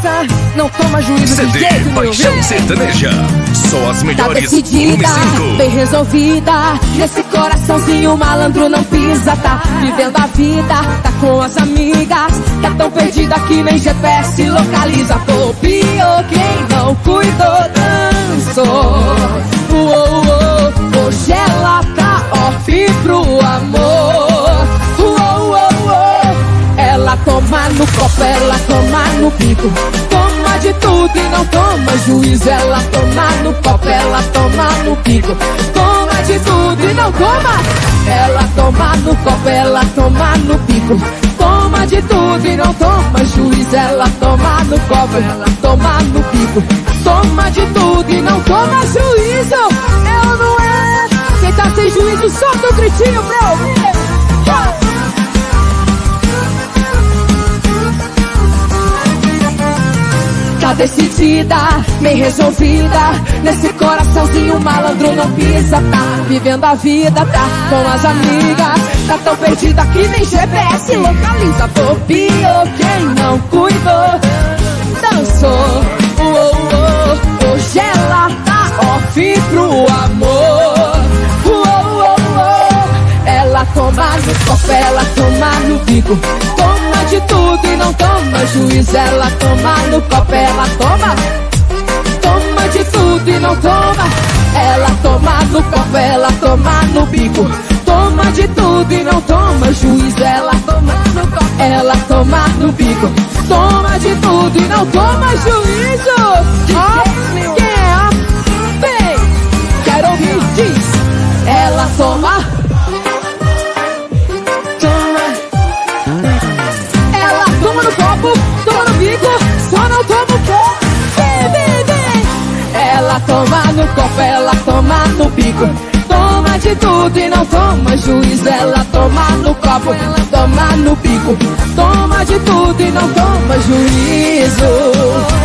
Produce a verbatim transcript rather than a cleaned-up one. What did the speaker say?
gosta, não toma juízo C de D jeito nenhum. Paixão Sertaneja, só as Tá melhores. decidida, cinco. bem resolvida. Nesse coraçãozinho malandro não pisa. Tá vivendo a vida, tá com as amigas. Tá tão perdida que nem G P S localiza. Bobeou quem não cuidou, dançou. Uou, uou, hoje ela tá off pro amor. Uou, uou, uou. Ela toma no copo, ela toma no bico. Toma de tudo e não toma juízo. Ela toma no copo, ela toma no bico. Toma de tudo e não toma. Ela toma no copo, ela toma no bico. Toma de tudo e não toma juízo. Ela toma no copo, ela toma no bico. Toma de tudo e não toma juízo. Eu não é. Quem tá sem juízo, solta o gritinho pra eu ouvir. Tá decidida, bem resolvida. Nesse coraçãozinho malandro não pisa. Tá vivendo a vida, tá com as amigas. Tá tão perdida que nem G P S localiza. Bobeou quem não cuidou, dançou. Uou, uou, hoje ela tá off pro amor. Uou, uou, uou. Ela toma no copo, ela toma no bico. Toma de tudo e não toma juízo. Ela toma no copo, ela toma. Toma de tudo e não toma. Ela toma no copo, ela toma no bico. Toma de tudo e não toma juízo. Ela toma no copo, ela toma no bico. Toma de tudo e não toma juízo. Ah, quem é? Vem, quero ouvir, diz. Ela toma. Ela toma no copo, toma no bico. Só não toma o quê? Vem, vem, vem. Ela toma no copo, ela toma no bico. Toma de tudo e não toma juízo. Ela toma no copo, ela toma no bico. Toma de tudo e não toma juízo.